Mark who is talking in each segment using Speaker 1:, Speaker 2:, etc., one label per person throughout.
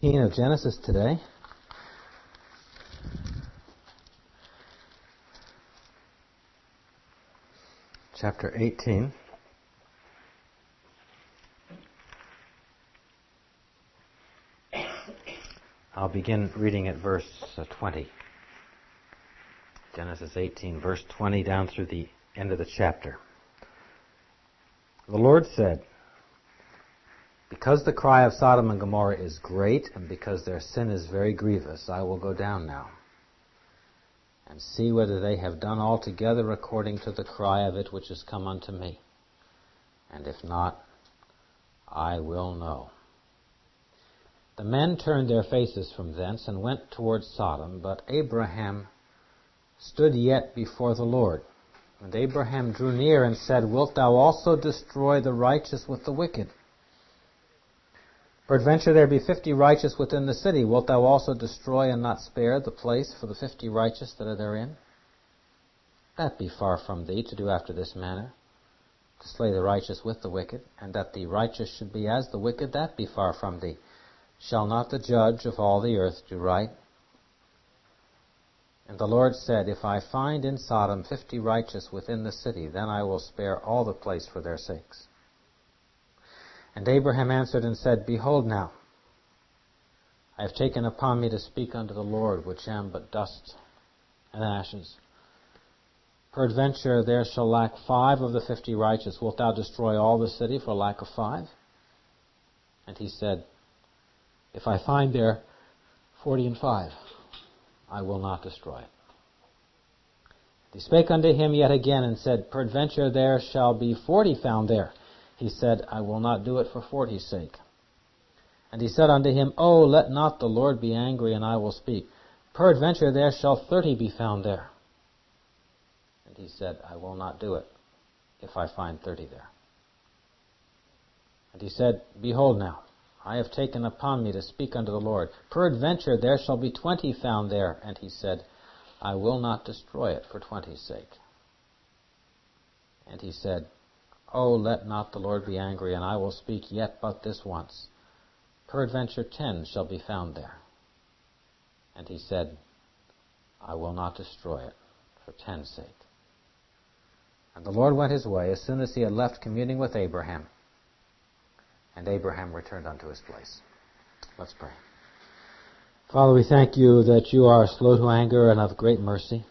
Speaker 1: Of Genesis today. Chapter 18. I'll begin reading at verse 20. Genesis 18, verse 20 down through the end of the chapter. The Lord said, "Because the cry of Sodom and Gomorrah is great, and because their sin is very grievous, I will go down now, and see whether they have done altogether according to the cry of it which is come unto me. And if not, I will know." The men turned their faces from thence, and went towards Sodom, but Abraham stood yet before the Lord. And Abraham drew near and said, "Wilt thou also destroy the righteous with the wicked? Peradventure there be 50 righteous within the city. Wilt thou also destroy and not spare the place for the 50 righteous that are therein? That be far from thee to do after this manner, to slay the righteous with the wicked, and that the righteous should be as the wicked, that be far from thee. Shall not the judge of all the earth do right?" And the Lord said, "If I find in Sodom 50 righteous within the city, then I will spare all the place for their sakes." And Abraham answered and said, "Behold now, I have taken upon me to speak unto the Lord, which am but dust and ashes. Peradventure there shall lack 5 of the 50 righteous. Wilt thou destroy all the city for lack of 5? And he said, "If I find there 40 and 5, I will not destroy it." He spake unto him yet again and said, "Peradventure there shall be 40 found there." He said, "I will not do it for 40's sake." And he said unto him, "Oh, let not the Lord be angry, and I will speak. Peradventure there shall 30 be found there." And he said, "I will not do it, if I find 30 there." And he said, "Behold now, I have taken upon me to speak unto the Lord. Peradventure there shall be 20 found there." And he said, "I will not destroy it for 20's sake." And he said, "Oh, let not the Lord be angry, and I will speak yet but this once. Peradventure 10 shall be found there." And he said, "I will not destroy it for 10's sake." And the Lord went his way as soon as he had left communing with Abraham. And Abraham returned unto his place. Let's pray. Father, we thank you that you are slow to anger and of great mercy.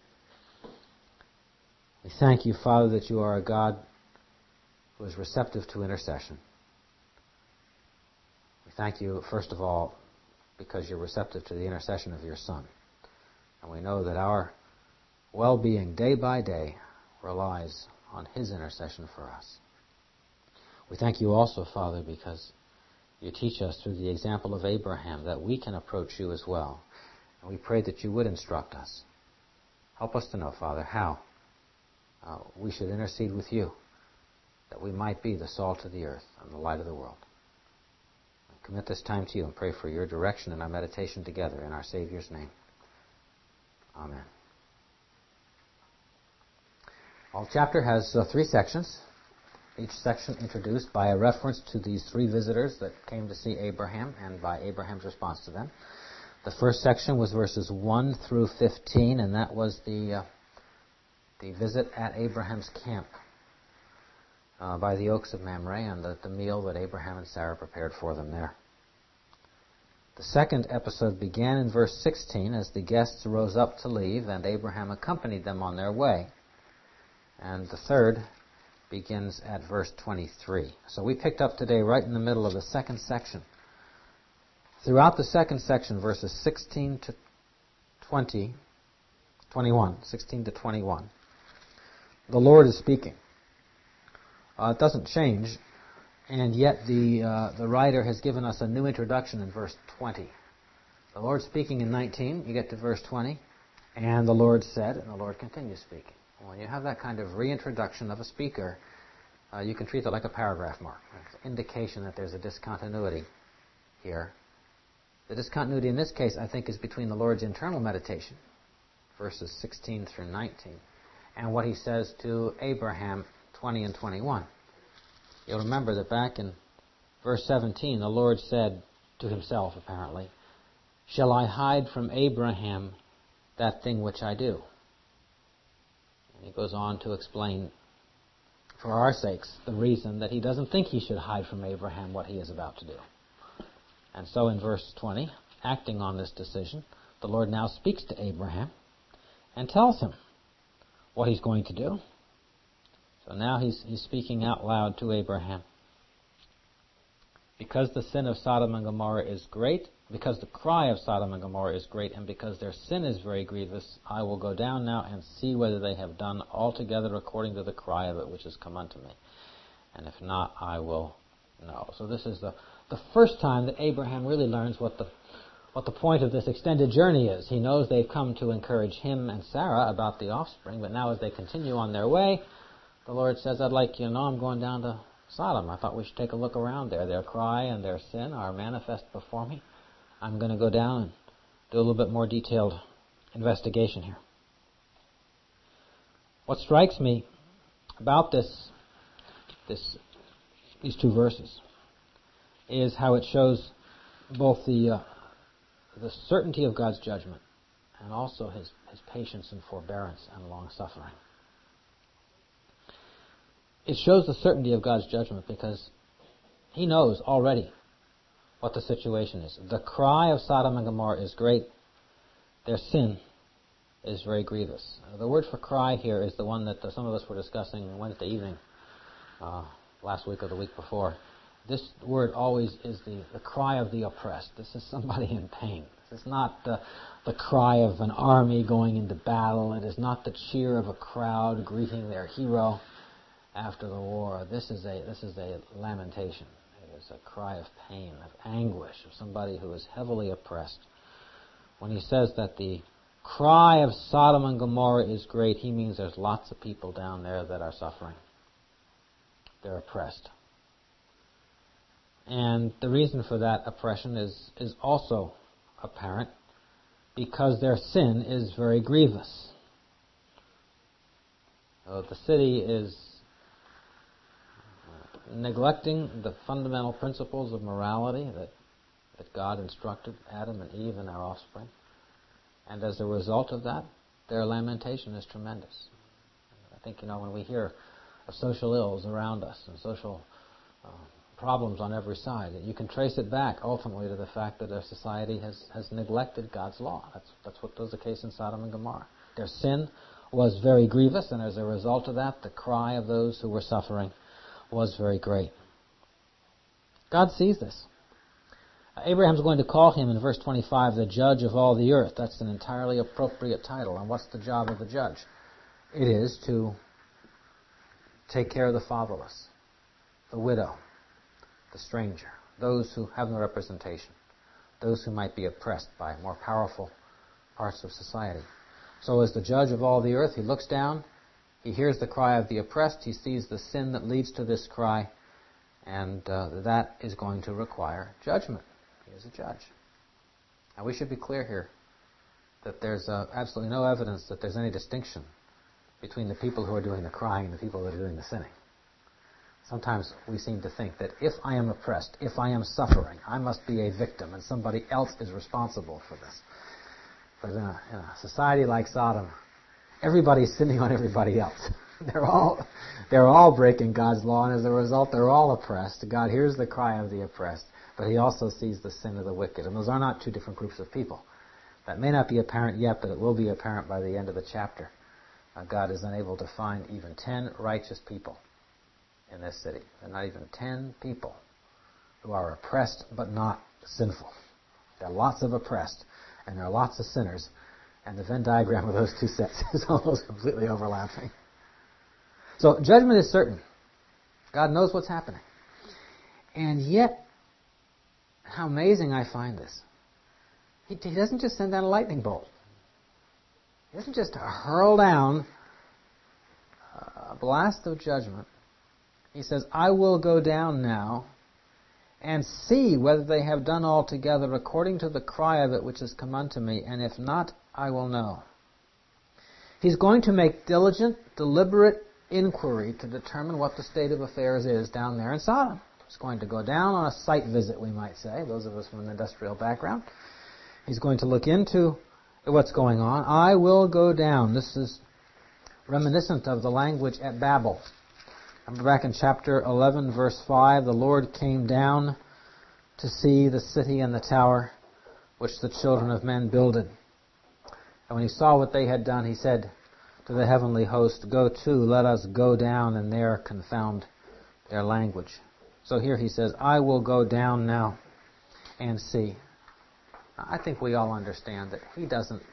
Speaker 1: We thank you, Father, that you are a God who is receptive to intercession. We thank you, first of all, because you're receptive to the intercession of your Son. And we know that our well-being day by day relies on his intercession for us. We thank you also, Father, because you teach us through the example of Abraham that we can approach you as well. And we pray that you would instruct us. Help us to know, Father, how we should intercede with you, that we might be the salt of the earth and the light of the world. I commit this time to you and pray for your direction in our meditation together in our Savior's name. Amen. Our chapter has 3 sections, each section introduced by a reference to these 3 visitors that came to see Abraham and by Abraham's response to them. The first section was verses 1 through 15, and that was the visit at Abraham's camp by the oaks of Mamre, and the meal that Abraham and Sarah prepared for them there. The second episode began in verse 16 as the guests rose up to leave, and Abraham accompanied them on their way. And the third begins at verse 23. So we picked up today right in the middle of the second section. Throughout the second section, verses 16 to 21, the Lord is speaking. It doesn't change, and yet the writer has given us a new introduction in verse 20. The Lord speaking in 19, you get to verse 20, and the Lord said, and the Lord continues speaking. When you have that kind of reintroduction of a speaker, you can treat it like a paragraph mark. It's an indication that there's a discontinuity here. The discontinuity in this case, I think, is between the Lord's internal meditation, verses 16 through 19, and what he says to Abraham, 20 and 21. You'll remember that back in verse 17, the Lord said to himself apparently, "Shall I hide from Abraham that thing which I do?" And he goes on to explain, for our sakes, the reason that he doesn't think he should hide from Abraham what he is about to do. And so in verse 20, acting on this decision, the Lord now speaks to Abraham and tells him what he's going to do. So now he's speaking out loud to Abraham. "Because the sin of Sodom and Gomorrah is great, because the cry of Sodom and Gomorrah is great, and because their sin is very grievous, I will go down now and see whether they have done altogether according to the cry of it which has come unto me. And if not, I will know." So this is the first time that Abraham really learns what the point of this extended journey is. He knows they've come to encourage him and Sarah about the offspring, but now as they continue on their way, the Lord says, "I'd like you to know I'm going down to Sodom. I thought we should take a look around there. Their cry and their sin are manifest before me. I'm going to go down and do a little bit more detailed investigation here." What strikes me about these two verses is how it shows both the certainty of God's judgment and also his patience and forbearance and long-suffering. It shows the certainty of God's judgment because he knows already what the situation is. The cry of Sodom and Gomorrah is great. Their sin is very grievous. The word for cry here is the one that some of us were discussing Wednesday evening, last week or the week before. This word always is the cry of the oppressed. This is somebody in pain. This is not the cry of an army going into battle. It is not the cheer of a crowd greeting their hero after the war. This is a lamentation. It is a cry of pain, of anguish, of somebody who is heavily oppressed. When he says that the cry of Sodom and Gomorrah is great, he means there's lots of people down there that are suffering. They're oppressed. And the reason for that oppression is also apparent, because their sin is very grievous. The city is neglecting the fundamental principles of morality that God instructed Adam and Eve and their offspring. And as a result of that, their lamentation is tremendous. I think, when we hear of social ills around us and social problems on every side, you can trace it back ultimately to the fact that our society has neglected God's law. That's what was the case in Sodom and Gomorrah. Their sin was very grievous, and as a result of that, the cry of those who were suffering was very great. God sees this. Abraham's going to call him in verse 25 the judge of all the earth. That's an entirely appropriate title. And what's the job of the judge? It is to take care of the fatherless, the widow, the stranger, those who have no representation, those who might be oppressed by more powerful parts of society. So as the judge of all the earth, he looks down, he hears the cry of the oppressed, he sees the sin that leads to this cry, and that is going to require judgment. He is a judge. Now we should be clear here that there's absolutely no evidence that there's any distinction between the people who are doing the crying and the people that are doing the sinning. Sometimes we seem to think that if I am oppressed, if I am suffering, I must be a victim and somebody else is responsible for this. But in a society like Sodom, everybody's sinning on everybody else. They're all breaking God's law, and as a result, they're all oppressed. God hears the cry of the oppressed, but he also sees the sin of the wicked. And those are not two different groups of people. That may not be apparent yet, but it will be apparent by the end of the chapter. God is unable to find even 10 righteous people in this city. There are not even 10 people who are oppressed but not sinful. There are lots of oppressed, and there are lots of sinners, and the Venn diagram of those two sets is almost completely overlapping. So judgment is certain. God knows what's happening. And yet, how amazing I find this. He doesn't just send down a lightning bolt. He doesn't just hurl down a blast of judgment. He says, I will go down now and see whether they have done altogether according to the cry of it which has come unto me, and if not, I will know. He's going to make diligent, deliberate inquiry to determine what the state of affairs is down there in Sodom. He's going to go down on a site visit, we might say, those of us from an industrial background. He's going to look into what's going on. I will go down. This is reminiscent of the language at Babel. Remember back in chapter 11, verse 5, the Lord came down to see the city and the tower which the children of men builded. And when he saw what they had done, he said to the heavenly host, Go to, let us go down and there confound their language. So here he says, I will go down now and see. I think we all understand that he doesn't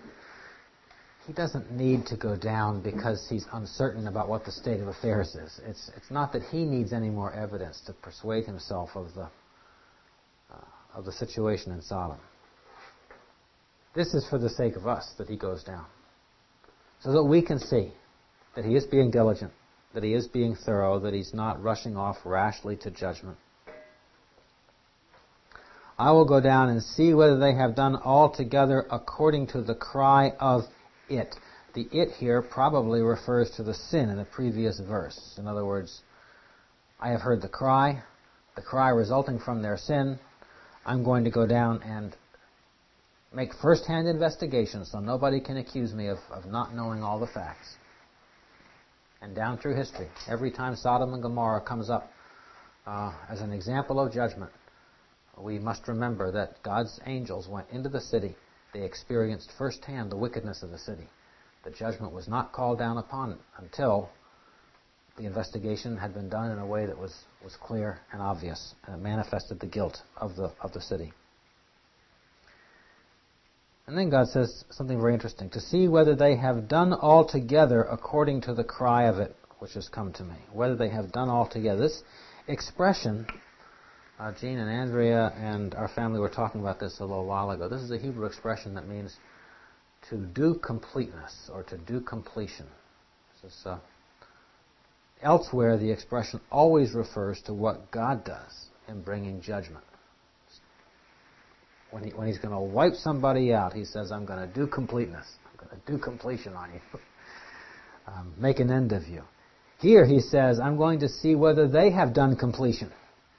Speaker 1: need to go down because he's uncertain about what the state of affairs is. It's not that he needs any more evidence to persuade himself of the situation in Sodom. This is for the sake of us that he goes down, so that we can see that he is being diligent, that he is being thorough, that he's not rushing off rashly to judgment. I will go down and see whether they have done altogether according to the cry of it. The it here probably refers to the sin in the previous verse. In other words, I have heard the cry resulting from their sin. I'm going to go down and make first-hand investigation so nobody can accuse me of not knowing all the facts. And down through history, every time Sodom and Gomorrah comes up as an example of judgment, we must remember that God's angels went into the city. They experienced firsthand the wickedness of the city. The judgment was not called down upon it until the investigation had been done in a way that was clear and obvious, and it manifested the guilt of the city. And then God says something very interesting. To see whether they have done altogether according to the cry of it, which has come to me. Whether they have done altogether. This expression, Jean and Andrea and our family were talking about this a little while ago. This is a Hebrew expression that means to do completeness or to do completion. This is, elsewhere, the expression always refers to what God does in bringing judgment. When he's going to wipe somebody out, he says, I'm going to do completeness. I'm going to do completion on you. Make an end of you. Here he says, I'm going to see whether they have done completion.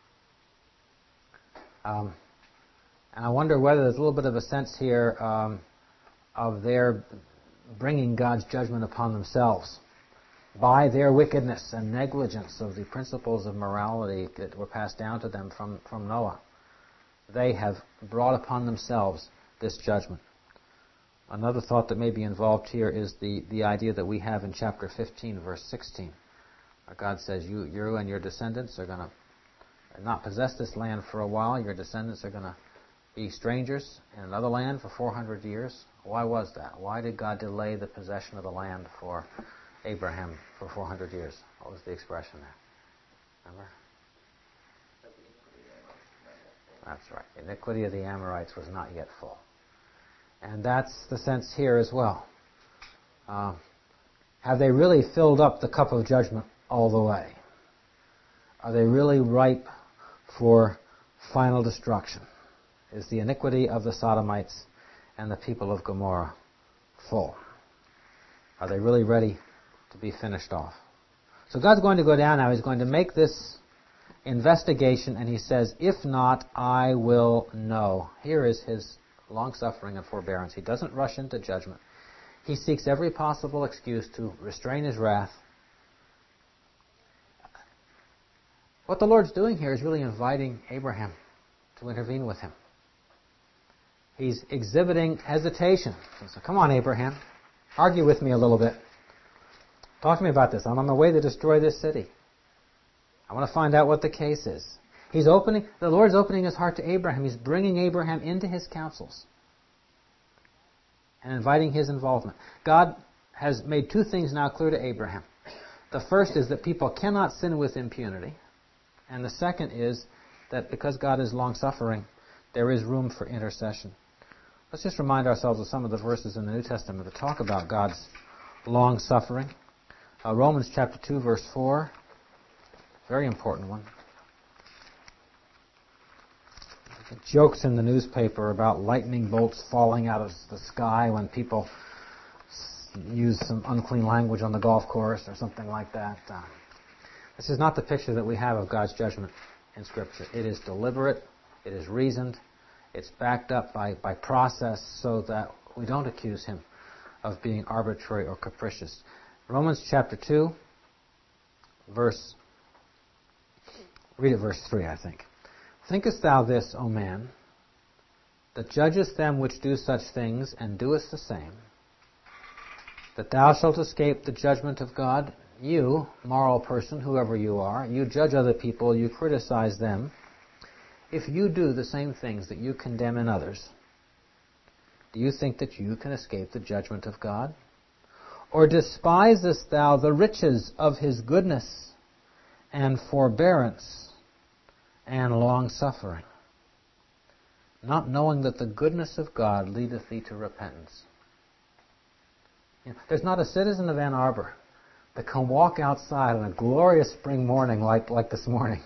Speaker 1: And I wonder whether there's a little bit of a sense here of their bringing God's judgment upon themselves by their wickedness and negligence of the principles of morality that were passed down to them from Noah. They have brought upon themselves this judgment. Another thought that may be involved here is the idea that we have in chapter 15, verse 16. Where God says, you and your descendants are going to not possess this land for a while. Your descendants are going to be strangers in another land for 400 years. Why was that? Why did God delay the possession of the land for Abraham for 400 years? What was the expression there? Remember? That's right. The iniquity of the Amorites was not yet full. And that's the sense here as well. Have they really filled up the cup of judgment all the way? Are they really ripe for final destruction? Is the iniquity of the Sodomites and the people of Gomorrah full? Are they really ready to be finished off? So God's going to go down now. He's going to make this investigation, and he says, if not, I will know. Here is his long-suffering and forbearance. He doesn't rush into judgment. He seeks every possible excuse to restrain his wrath. What the Lord's doing here is really inviting Abraham to intervene with him. He's exhibiting hesitation. So come on, Abraham. Argue with me a little bit. Talk to me about this. I'm on my way to destroy this city. I want to find out what the case is. The Lord's opening his heart to Abraham. He's bringing Abraham into his counsels and inviting his involvement. God has made two things now clear to Abraham. The first is that people cannot sin with impunity. And the second is that because God is long-suffering, there is room for intercession. Let's just remind ourselves of some of the verses in the New Testament that talk about God's long-suffering. Romans chapter 2, verse 4. Very important one. Jokes in the newspaper about lightning bolts falling out of the sky when people use some unclean language on the golf course or something like that. This is not the picture that we have of God's judgment in Scripture. It is deliberate, it is reasoned, it's backed up by process so that we don't accuse him of being arbitrary or capricious. Romans chapter 2, read it verse 3, I think. Thinkest thou this, O man, that judgest them which do such things, and doest the same, that thou shalt escape the judgment of God? You, moral person, whoever you are, you judge other people, you criticize them. If you do the same things that you condemn in others, do you think that you can escape the judgment of God? Or despisest thou the riches of his goodness and forbearance and long-suffering, not knowing that the goodness of God leadeth thee to repentance? There's not a citizen of Ann Arbor that can walk outside on a glorious spring morning like this morning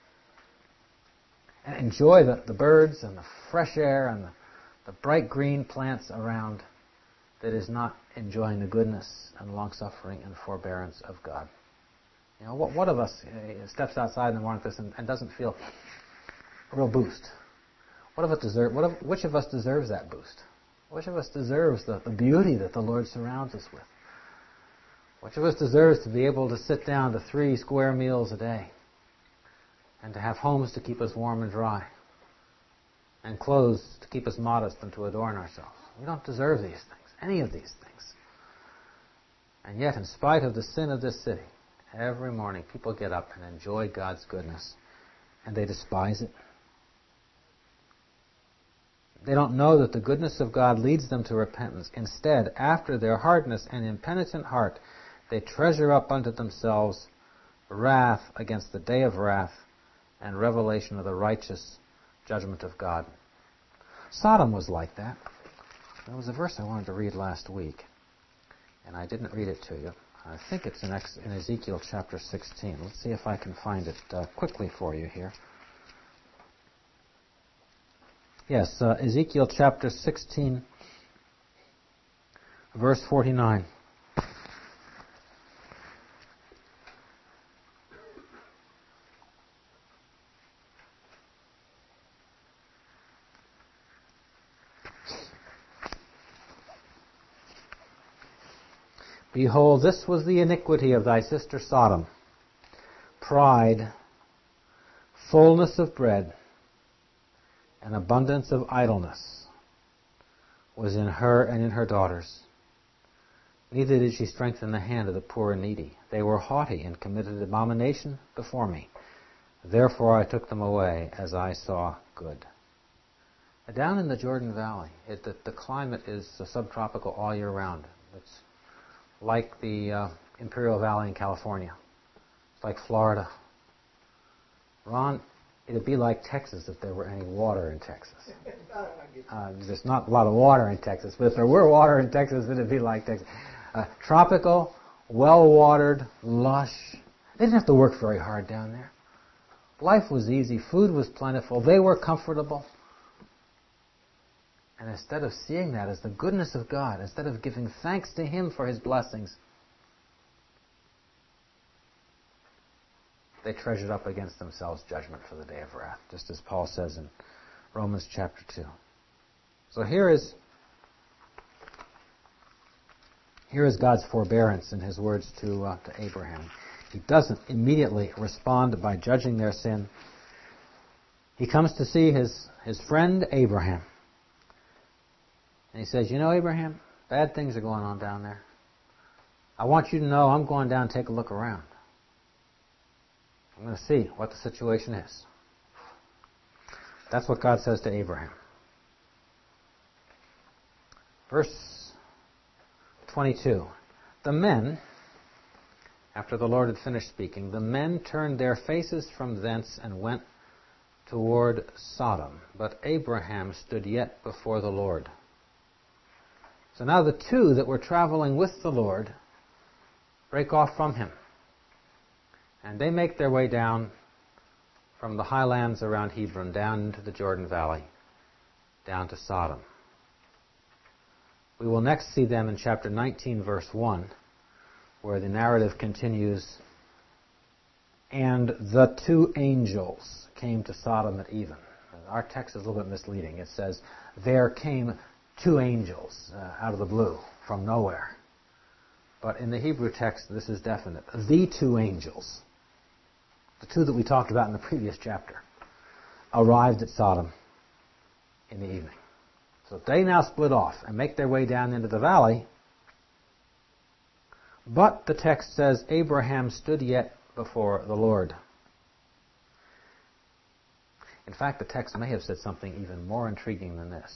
Speaker 1: and enjoy the birds and the fresh air and the bright green plants around that is not enjoying the goodness and long-suffering and forbearance of God. What of us steps outside in the morning like this and doesn't feel a real boost? Which of us deserves that boost? Which of us deserves the beauty that the Lord surrounds us with? Which of us deserves to be able to sit down to 3 square meals a day and to have homes to keep us warm and dry and clothes to keep us modest and to adorn ourselves? We don't deserve these things, any of these things. And yet, in spite of the sin of this city, every morning people get up and enjoy God's goodness, and they despise it. They don't know that the goodness of God leads them to repentance. Instead, after their hardness and impenitent heart, they treasure up unto themselves wrath against the day of wrath and revelation of the righteous judgment of God. Sodom was like that. There was a verse I wanted to read last week, and I didn't read it to you. I think it's in Ezekiel chapter 16. Let's see if I can find it quickly for you here. Yes, Ezekiel chapter 16, verse 49. Behold, this was the iniquity of thy sister Sodom. Pride, fullness of bread, and abundance of idleness was in her and in her daughters. Neither did she strengthen the hand of the poor and needy. They were haughty and committed abomination before me. Therefore I took them away as I saw good. Down in the Jordan Valley, the climate is subtropical all year round. It's like the Imperial Valley in California. It's like Florida. Ron, it would be like Texas if there were any water in Texas. There's not a lot of water in Texas, but if there were water in Texas, it would be like Texas. Tropical, well-watered, lush. They didn't have to work very hard down there. Life was easy. Food was plentiful. They were comfortable. And instead of seeing that as the goodness of God, instead of giving thanks to Him for His blessings, they treasured up against themselves judgment for the day of wrath, just as Paul says in Romans chapter 2. So here is God's forbearance in His words to Abraham. He doesn't immediately respond by judging their sin. He comes to see his friend Abraham. And he says, Abraham, bad things are going on down there. I want you to know I'm going down and take a look around. I'm going to see what the situation is. That's what God says to Abraham. Verse 22. The men, after the Lord had finished speaking, the men turned their faces from thence and went toward Sodom. But Abraham stood yet before the Lord. So now the two that were traveling with the Lord break off from Him. And they make their way down from the highlands around Hebron, down into the Jordan Valley, down to Sodom. We will next see them in chapter 19, verse 1, where the narrative continues and the two angels came to Sodom at even. Our text is a little bit misleading. It says, there came two angels out of the blue, from nowhere. But in the Hebrew text, this is definite. The two angels, the two that we talked about in the previous chapter, arrived at Sodom in the evening. So they now split off and make their way down into the valley. But the text says, Abraham stood yet before the Lord. In fact, the text may have said something even more intriguing than this.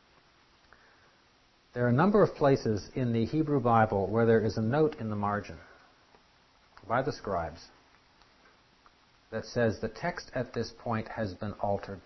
Speaker 1: There are a number of places in the Hebrew Bible where there is a note in the margin by the scribes that says the text at this point has been altered.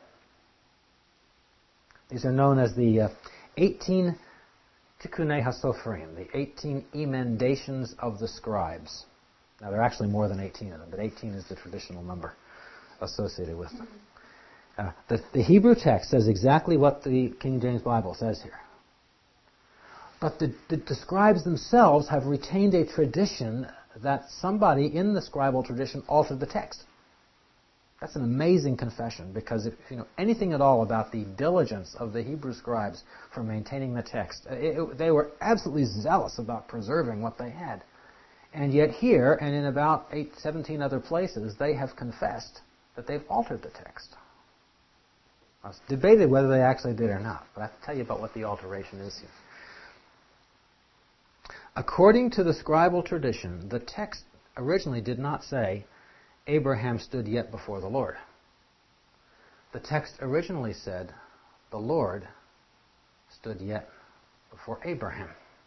Speaker 1: These are known as the 18 Tikkunei HaSofrim, the 18 emendations of the scribes. Now, there are actually more than 18 of them, but 18 is the traditional number associated with them. The Hebrew text says exactly what the King James Bible says here. But the scribes themselves have retained a tradition that somebody in the scribal tradition altered the text. That's an amazing confession, because if you know anything at all about the diligence of the Hebrew scribes for maintaining the text, they were absolutely zealous about preserving what they had. And yet here, and in about 17 other places, they have confessed that they've altered the text. It's debated whether they actually did or not, but I have to tell you about what the alteration is here. According to the scribal tradition, the text originally did not say, Abraham stood yet before the Lord. The text originally said, the Lord stood yet before Abraham.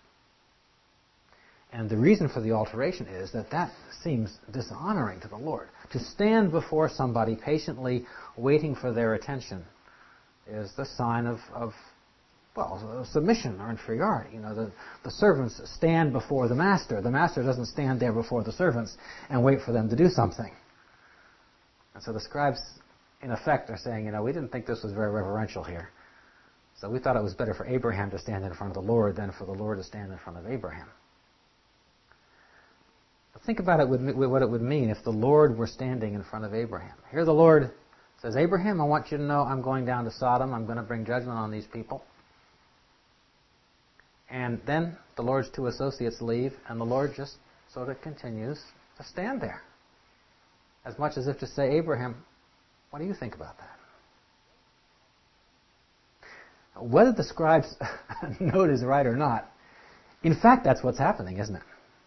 Speaker 1: And the reason for the alteration is that seems dishonoring to the Lord. To stand before somebody patiently waiting for their attention is the sign of submission or inferiority. You know, the servants stand before the master. The master doesn't stand there before the servants and wait for them to do something. And so the scribes, in effect, are saying, we didn't think this was very reverential here. So we thought it was better for Abraham to stand in front of the Lord than for the Lord to stand in front of Abraham. But think about it, what it would mean if the Lord were standing in front of Abraham. Here the Lord says, Abraham, I want you to know I'm going down to Sodom. I'm going to bring judgment on these people. And then the Lord's two associates leave, and the Lord just sort of continues to stand there. As much as if to say, Abraham, what do you think about that? Whether the scribe's note is right or not, in fact, that's what's happening, isn't it?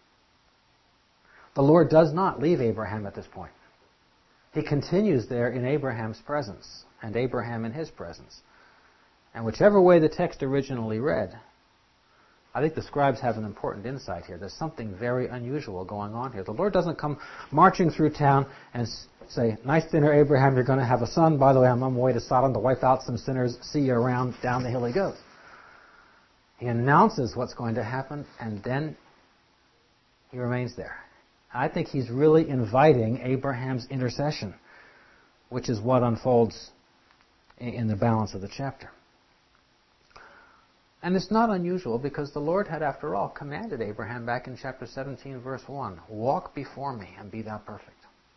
Speaker 1: The Lord does not leave Abraham at this point. He continues there in Abraham's presence, and Abraham in his presence. And whichever way the text originally read, I think the scribes have an important insight here. There's something very unusual going on here. The Lord doesn't come marching through town and say, nice dinner, Abraham, you're going to have a son. By the way, I'm on my way to Sodom to wipe out some sinners. See you around. Down the hill he goes. He announces what's going to happen, and then he remains there. I think he's really inviting Abraham's intercession, which is what unfolds in the balance of the chapter. And it's not unusual, because the Lord had, after all, commanded Abraham back in chapter 17, verse 1, walk before me and be thou perfect.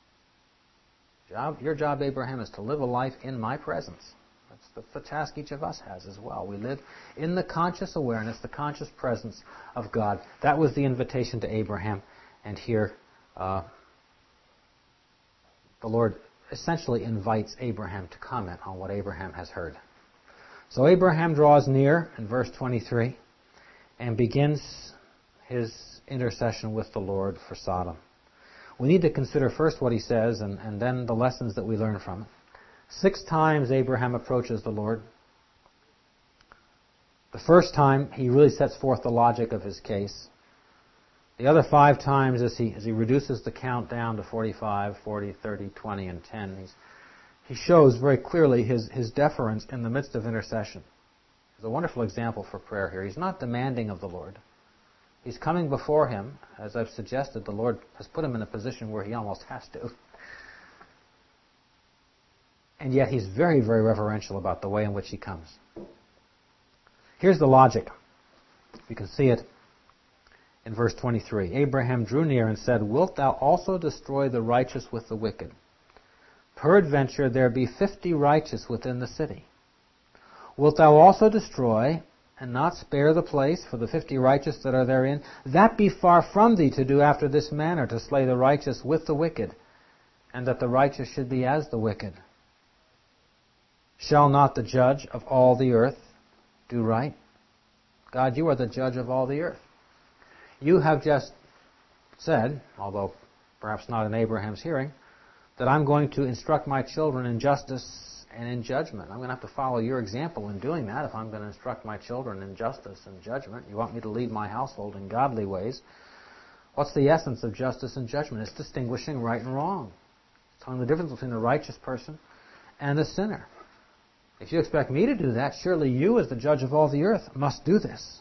Speaker 1: Your job, Abraham, is to live a life in my presence. That's the task each of us has as well. We live in the conscious awareness, the conscious presence of God. That was the invitation to Abraham. And here, the Lord essentially invites Abraham to comment on what Abraham has heard. So Abraham draws near in verse 23 and begins his intercession with the Lord for Sodom. We need to consider first what he says and then the lessons that we learn from it. 6 times Abraham approaches the Lord. The first time he really sets forth the logic of his case. The other 5 times as he reduces the count down to 45, 40, 30, 20, and 10, he shows very clearly his deference in the midst of intercession. It's a wonderful example for prayer here. He's not demanding of the Lord. He's coming before him. As I've suggested, the Lord has put him in a position where he almost has to. And yet he's very, very reverential about the way in which he comes. Here's the logic. You can see it In verse 23, Abraham drew near and said, Wilt thou also destroy the righteous with the wicked? Peradventure there be 50 righteous within the city. Wilt thou also destroy, and not spare the place for the 50 righteous that are therein? That be far from thee to do after this manner, to slay the righteous with the wicked, and that the righteous should be as the wicked. Shall not the judge of all the earth do right? God, you are the judge of all the earth. You have just said, although perhaps not in Abraham's hearing, that I'm going to instruct my children in justice and in judgment. I'm going to have to follow your example in doing that if I'm going to instruct my children in justice and judgment. You want me to lead my household in godly ways. What's the essence of justice and judgment? It's distinguishing right and wrong. It's telling the difference between the righteous person and the sinner. If you expect me to do that, surely you, as the judge of all the earth, must do this.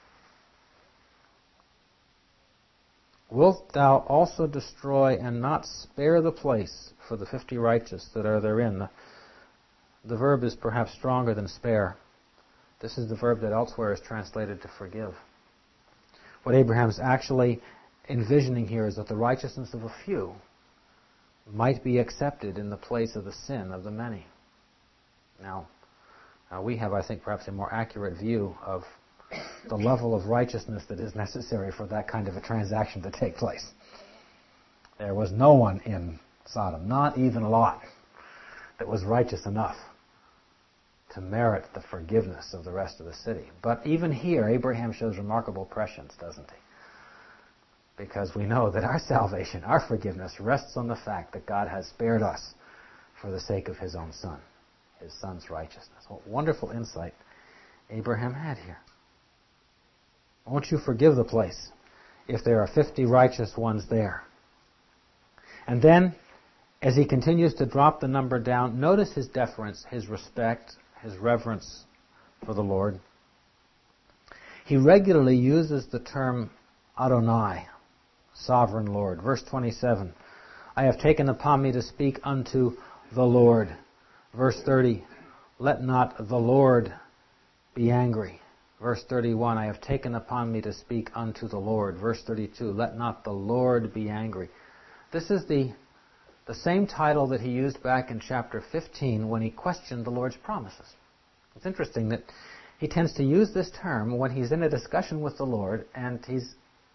Speaker 1: Wilt thou also destroy and not spare the place for the 50 righteous that are therein? The verb is perhaps stronger than spare. This is the verb that elsewhere is translated to forgive. What Abraham's actually envisioning here is that the righteousness of a few might be accepted in the place of the sin of the many. Now, we have, I think, perhaps a more accurate view of the level of righteousness that is necessary for that kind of a transaction to take place. There was no one in Sodom, not even Lot, that was righteous enough to merit the forgiveness of the rest of the city. But even here, Abraham shows remarkable prescience, doesn't he? Because we know that our salvation, our forgiveness, rests on the fact that God has spared us for the sake of His own Son, His Son's righteousness. What wonderful insight Abraham had here. Won't you forgive the place if there are 50 righteous ones there? And then, as he continues to drop the number down, notice his deference, his respect, his reverence for the Lord. He regularly uses the term Adonai, Sovereign Lord. Verse 27, I have taken upon me to speak unto the Lord. Verse 30, let not the Lord be angry. Verse 31, I have taken upon me to speak unto the Lord. Verse 32, let not the Lord be angry. This is the same title that he used back in chapter 15 when he questioned the Lord's promises. It's interesting that he tends to use this term when he's in a discussion with the Lord and he's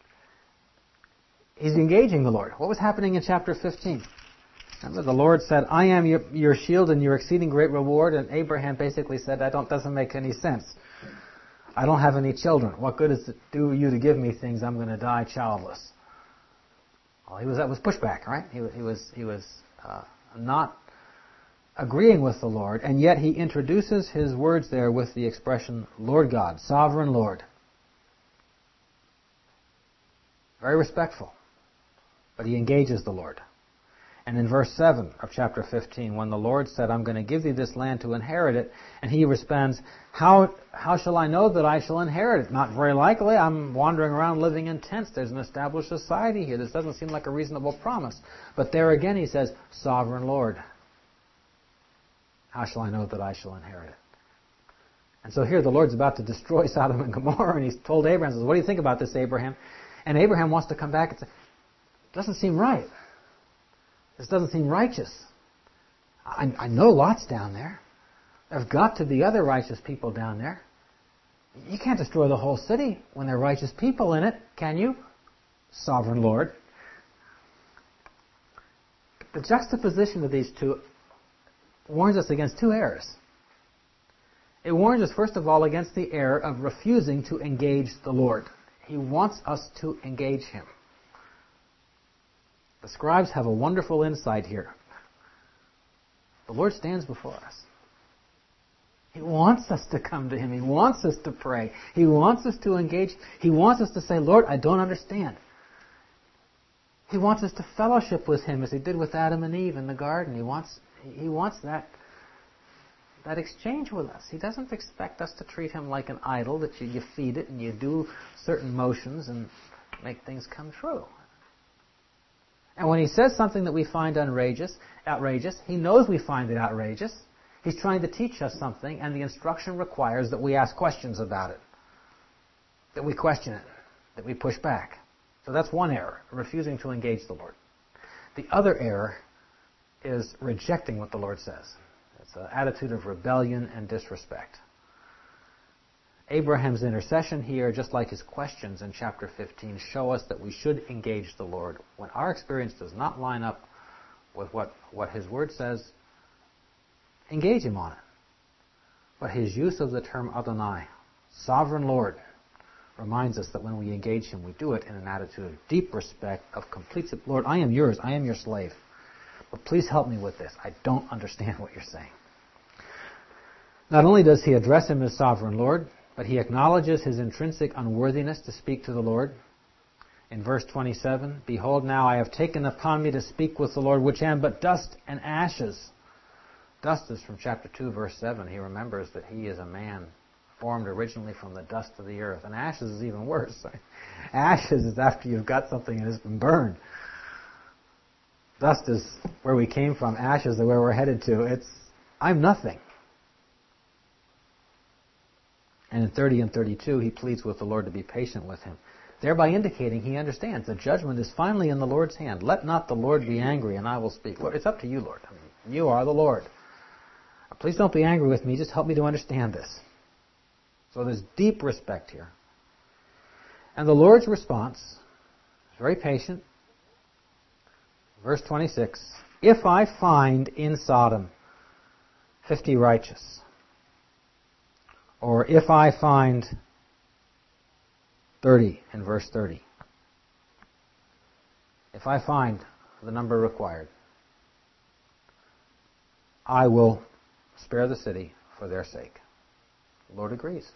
Speaker 1: engaging the Lord. What was happening in chapter 15? Remember, the Lord said, I am your shield and your exceeding great reward, and Abraham basically said, that doesn't make any sense. I don't have any children. What good is it do you to give me things? I'm going to die childless. Well, that was pushback, right? He was not agreeing with the Lord, and yet he introduces his words there with the expression, Lord God, Sovereign Lord. Very respectful, but he engages the Lord. And in verse 7 of chapter 15, when the Lord said, I'm going to give thee this land to inherit it, and he responds, how shall I know that I shall inherit it? Not very likely. I'm wandering around living in tents. There's an established society here. This doesn't seem like a reasonable promise. But there again he says, Sovereign Lord, how shall I know that I shall inherit it? And so here the Lord's about to destroy Sodom and Gomorrah, and he's told Abraham, says, what do you think about this, Abraham? And Abraham wants to come back and say, it doesn't seem right. This doesn't seem righteous. I know Lot's down there. There's got to be other righteous people down there. You can't destroy the whole city when there are righteous people in it, can you? Sovereign Lord. The juxtaposition of these two warns us against two errors. It warns us, first of all, against the error of refusing to engage the Lord. He wants us to engage Him. The scribes have a wonderful insight here. The Lord stands before us. He wants us to come to Him. He wants us to pray. He wants us to engage. He wants us to say, Lord, I don't understand. He wants us to fellowship with Him as He did with Adam and Eve in the garden. He wants that exchange with us. He doesn't expect us to treat Him like an idol, that you feed it and you do certain motions and make things come true. And when He says something that we find outrageous, He knows we find it outrageous. He's trying to teach us something, and the instruction requires that we ask questions about it. That we question it. that we push back. So that's one error, refusing to engage the Lord. The other error is rejecting what the Lord says. It's an attitude of rebellion and disrespect. Abraham's intercession here, just like his questions in chapter 15, show us that we should engage the Lord. When our experience does not line up with what his word says, engage him on it. But his use of the term Adonai, sovereign Lord, reminds us that when we engage him, we do it in an attitude of deep respect, of complete, Lord, I am yours, I am your slave. But please help me with this. I don't understand what you're saying. Not only does he address him as sovereign Lord, but he acknowledges his intrinsic unworthiness to speak to the Lord. In verse 27, behold, now I have taken upon me to speak with the Lord, which am but dust and ashes. Dust is from chapter 2, verse 7. He remembers that he is a man formed originally from the dust of the earth. And ashes is even worse. Ashes is after you've got something and it's been burned. Dust is where we came from. Ashes are where we're headed to. I'm nothing. And in 30 and 32, he pleads with the Lord to be patient with him, thereby indicating he understands the judgment is finally in the Lord's hand. Let not the Lord be angry, and I will speak. Lord, it's up to you, Lord. You are the Lord. Please don't be angry with me. Just help me to understand this. So there's deep respect here. And the Lord's response is very patient. Verse 26, if I find in Sodom 50 righteous, or if I find 30 in verse 30, if I find the number required, I will spare the city for their sake. The Lord agrees.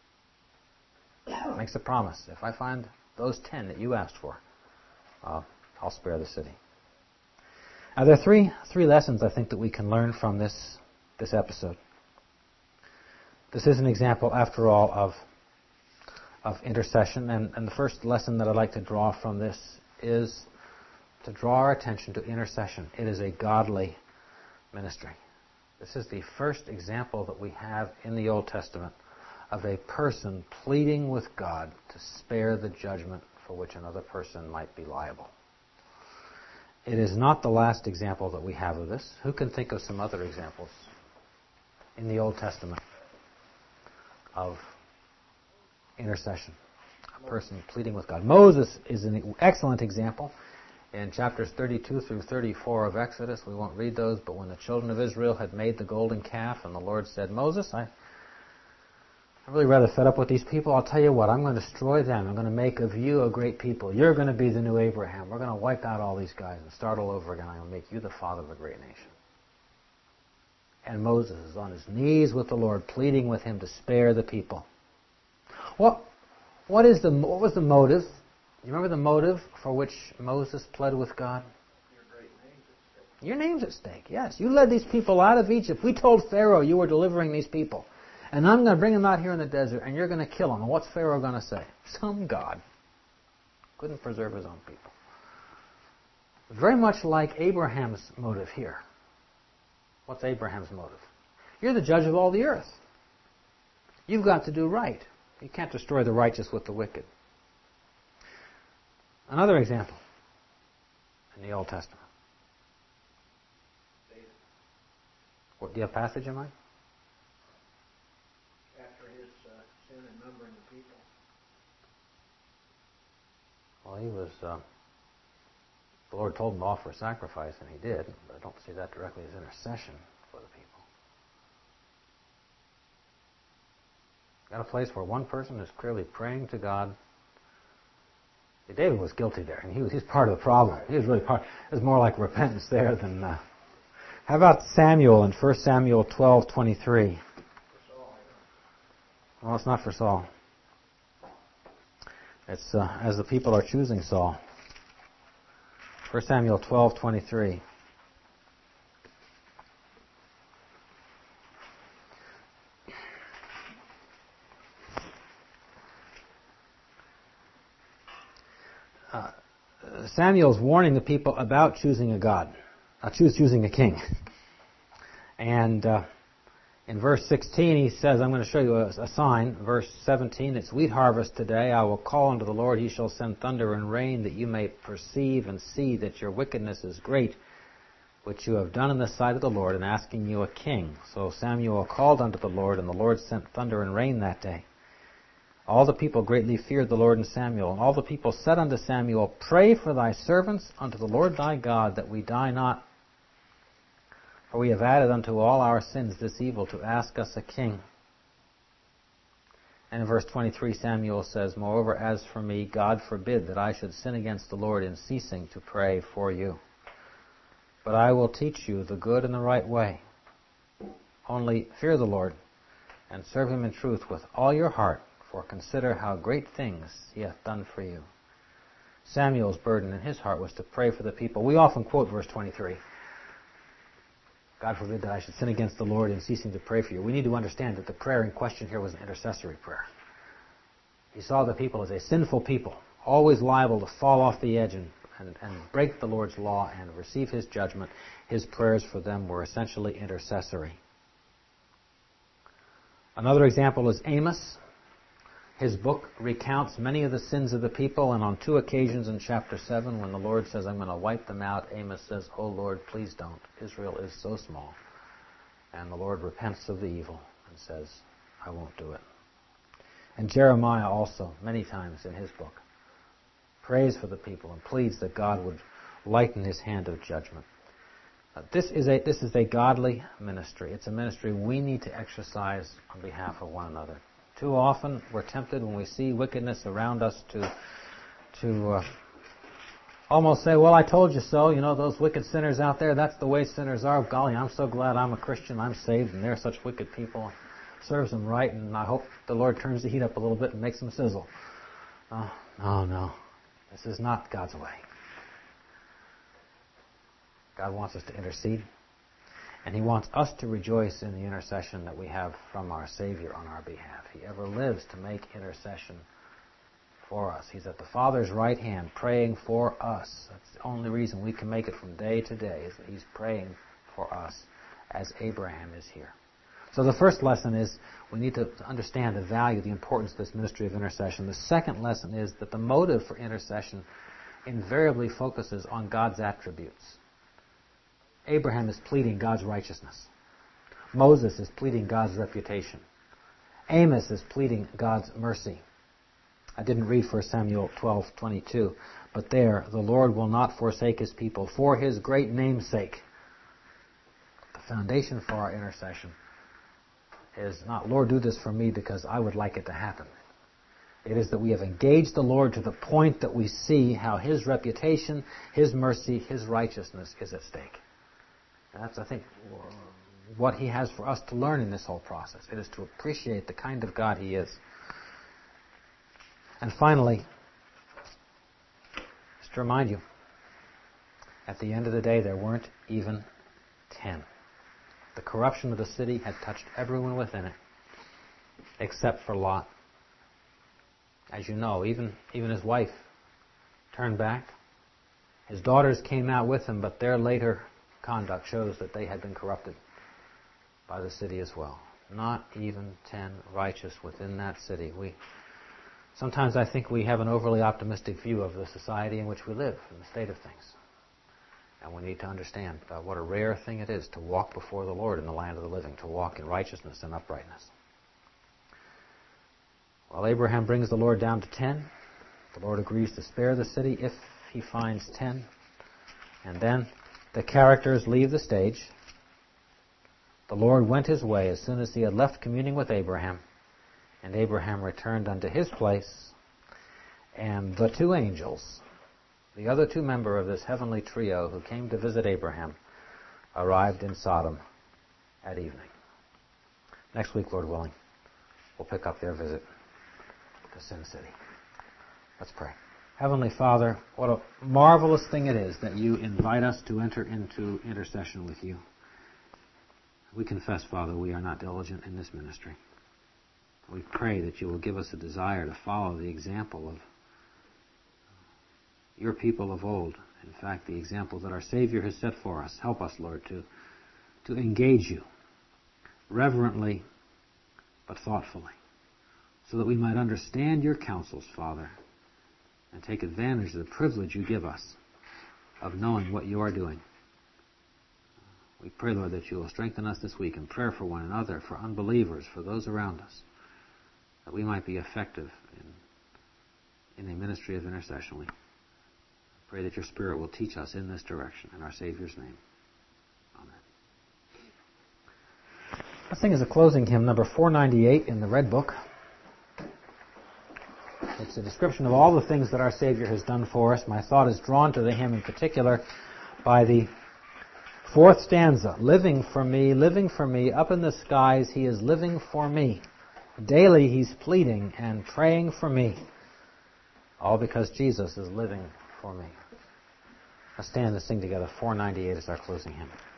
Speaker 1: Makes a promise. If I find those 10 that you asked for, I'll spare the city. Now there are three lessons I think that we can learn from this episode. This is an example, after all, of intercession, and the first lesson that I'd like to draw from this is to draw our attention to intercession. It is a godly ministry. This is the first example that we have in the Old Testament of a person pleading with God to spare the judgment for which another person might be liable. It is not the last example that we have of this. Who can think of some other examples in the Old Testament of intercession? A person pleading with God. Moses is an excellent example. In chapters 32 through 34 of Exodus, we won't read those, but when the children of Israel had made the golden calf and the Lord said, Moses, I'm really rather fed up with these people. I'll tell you what, I'm going to destroy them. I'm going to make of you a great people. You're going to be the new Abraham. We're going to wipe out all these guys and start all over again. I'm going to make you the father of a great nation. And Moses is on his knees with the Lord, pleading with him to spare the people. What was the motive? You remember the motive for which Moses pled with God? Your name's at stake, yes. You led these people out of Egypt. We told Pharaoh you were delivering these people. And I'm going to bring them out here in the desert, and you're going to kill them. And what's Pharaoh going to say? Some God couldn't preserve his own people. Very much like Abraham's motive here. What's Abraham's motive? You're the judge of all the earth. You've got to do right. You can't destroy the righteous with the wicked. Another example in the Old Testament. What, do you have a passage in mind?
Speaker 2: After his sin and numbering the people.
Speaker 1: Well, he was... the Lord told him to offer a sacrifice, and he did, but I don't see that directly as intercession for the people. Got a place where one person is clearly praying to God. David was guilty there, and he's part of the problem. He was really part. It was more like repentance there than. How about Samuel in 1 Samuel 12:23? Well, it's not for Saul. It's as the people are choosing Saul. 1 Samuel 12:23. Samuel's warning the people about choosing a god, choosing a king. And In verse 16, he says, I'm going to show you a sign. Verse 17, it's wheat harvest today. I will call unto the Lord. He shall send thunder and rain, that you may perceive and see that your wickedness is great, which you have done in the sight of the Lord, in asking you a king. So Samuel called unto the Lord, and the Lord sent thunder and rain that day. All the people greatly feared the Lord and Samuel. And all the people said unto Samuel, Pray for thy servants unto the Lord thy God, that we die not. For we have added unto all our sins this evil, to ask us a king. And in verse 23, Samuel says, Moreover, as for me, God forbid that I should sin against the Lord in ceasing to pray for you. But I will teach you the good and the right way. Only fear the Lord, and serve him in truth with all your heart, for consider how great things he hath done for you. Samuel's burden in his heart was to pray for the people. We often quote verse 23. God forbid that I should sin against the Lord in ceasing to pray for you. We need to understand that the prayer in question here was an intercessory prayer. He saw the people as a sinful people, always liable to fall off the edge and break the Lord's law and receive his judgment. His prayers for them were essentially intercessory. Another example is Amos. His book recounts many of the sins of the people, and on 2 occasions in chapter 7, when the Lord says, I'm going to wipe them out, Amos says, Oh Lord, please don't. Israel is so small. And the Lord repents of the evil and says, I won't do it. And Jeremiah also, many times in his book, prays for the people and pleads that God would lighten his hand of judgment. This is a godly ministry. It's a ministry we need to exercise on behalf of one another. Too often we're tempted when we see wickedness around us to almost say, well, I told you so. You know, those wicked sinners out there, that's the way sinners are. Golly, I'm so glad I'm a Christian. I'm saved, and they're such wicked people. Serves them right, and I hope the Lord turns the heat up a little bit and makes them sizzle. No. This is not God's way. God wants us to intercede, and He wants us to rejoice in the intercession that we have from our Savior on our behalf. He ever lives to make intercession for us. He's at the Father's right hand praying for us. That's the only reason we can make it from day to day, is that He's praying for us as Abraham is here. So the first lesson is we need to understand the value, the importance of this ministry of intercession. The second lesson is that the motive for intercession invariably focuses on God's attributes. Abraham is pleading God's righteousness. Moses is pleading God's reputation. Amos is pleading God's mercy. I didn't read 1 Samuel 12:22, but there, the Lord will not forsake His people for His great name's sake. The foundation for our intercession is not, Lord, do this for me because I would like it to happen. It is that we have engaged the Lord to the point that we see how His reputation, His mercy, His righteousness is at stake. And that's, I think, what He has for us to learn in this whole process. It is to appreciate the kind of God He is. And finally, just to remind you, at the end of the day, there weren't even 10. The corruption of the city had touched everyone within it, except for Lot. As you know, even his wife turned back. His daughters came out with him, but their later conduct shows that they had been corrupted by the city as well. Not even 10 righteous within that city. Sometimes I think we have an overly optimistic view of the society in which we live, and the state of things. And we need to understand what a rare thing it is to walk before the Lord in the land of the living, to walk in righteousness and uprightness. Well, Abraham brings the Lord down to 10. The Lord agrees to spare the city if He finds 10. And then the characters leave the stage. The Lord went His way as soon as He had left communing with Abraham. And Abraham returned unto his place. And the two angels, the other two members of this heavenly trio who came to visit Abraham, arrived in Sodom at evening. Next week, Lord willing, we'll pick up their visit to Sin City. Let's pray. Heavenly Father, what a marvelous thing it is that You invite us to enter into intercession with You. We confess, Father, we are not diligent in this ministry. We pray that You will give us a desire to follow the example of Your people of old. In fact, the example that our Savior has set for us. Help us, Lord, to engage You reverently but thoughtfully, so that we might understand your counsels, Father, and take advantage of the privilege you give us of knowing what you are doing. We pray, Lord, that you will strengthen us this week in prayer for one another, for unbelievers, for those around us, that we might be effective in a ministry of intercession. We pray that your Spirit will teach us in this direction. In our Savior's name. Amen. Let's sing as a closing hymn, number 498 in the Red Book. It's a description of all the things that our Savior has done for us. My thought is drawn to the hymn in particular by the fourth stanza. Living for me, up in the skies, He is living for me. Daily He's pleading and praying for me. All because Jesus is living for me. Let's stand and sing together. 498 is our closing hymn.